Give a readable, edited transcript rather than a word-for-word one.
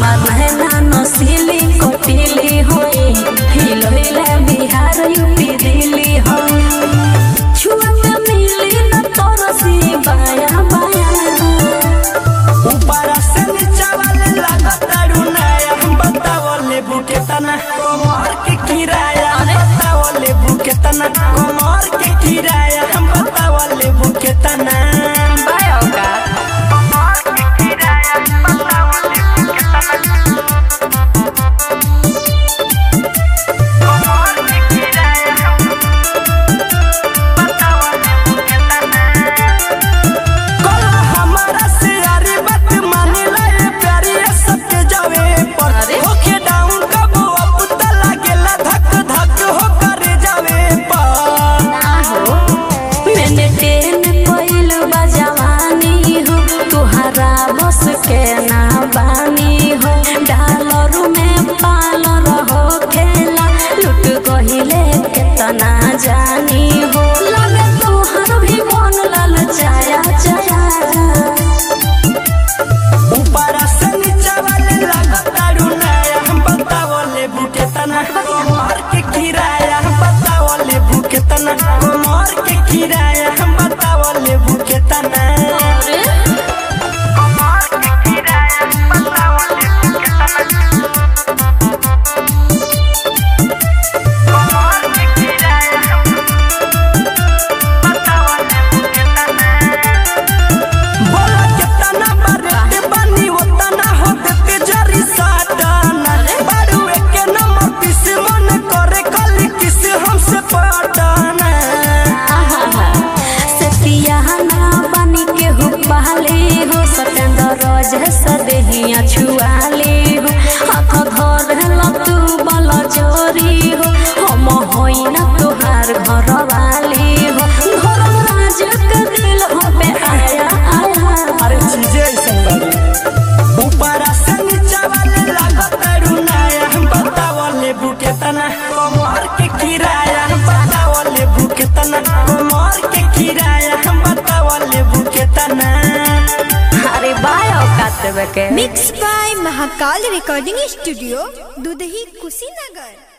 हमार नैना नसीली कोटिली होई हिलहिला बिहार यूपी दिल्ली होई छुअत मिली न तरसी बाया बाया ऊपर से नीचे वाले लागत रुनाया हम बतावले बुके तना कमर के किराया बतावले बुके तना कमर के किराया हम बतावले बुके तना बाया का कमर के किराया बतावले बुके तना कमर के किराया बतावले बुके तना कल हमारा से यारी बात माने लाए प्यारी सबके जावे पर होके डाउन कबो अब त लागेला धक धक हो करे जावे पर ना हो मैंने टेन कोइल बजवानी हो तुहरा बस के ना बानी हो डालर में पालर हो खेला लुट गहिले केतना जानी हो लगे तुहर भी मन लाल चाया चाया ऊपर से नीचे वाले लागत रुनाया हम बतावले बुके तना कमर के किराया हम बतावले बुके तना कमर के किराया हम बतावले बुके तना कमर के किराया बतावले बुके तना कमर के किराया बतावले बुके तना बोला कितना बरते बनी उतना होते जरी साटाना बारू के नंबर पिस मन करे कल किस हमसे पटाना सतियाना बनी के हो पहले हो सतेंद्र रोज सदेहिया छुआले हो हाथ घर लतू बल चोरी हो हम होई ना तुहार घर वाली हो घर राज के दिल हो पे आया आया अरे चीजें ऐसा बारी ऊपर से नीचे वाले लागत रुनाया हम बतावले बुके तना कमर के किराया हम बतावले बुके तना कमर के किराया हम बतावले बुके तना अरे बायो काटबे के mix by Mahakal recording studio Dudhahi Kushinagar.